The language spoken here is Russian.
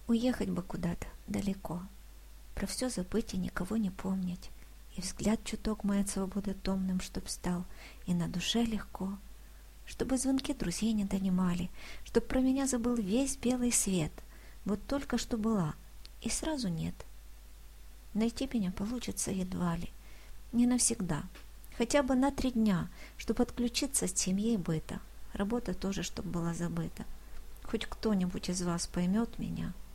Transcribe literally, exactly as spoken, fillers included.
Уехать бы куда-то далеко, про все забыть и никого не помнить, и взгляд чуток мой от свободы томным, чтоб стал, и на душе легко, чтобы звонки друзей не донимали, чтоб про меня забыл весь белый свет, вот только что была, и сразу нет. Найти меня получится едва ли, не навсегда, хотя бы на три дня, чтоб отключиться от семьи и быта, работа тоже, чтоб была забыта. Хоть кто-нибудь из вас поймет меня,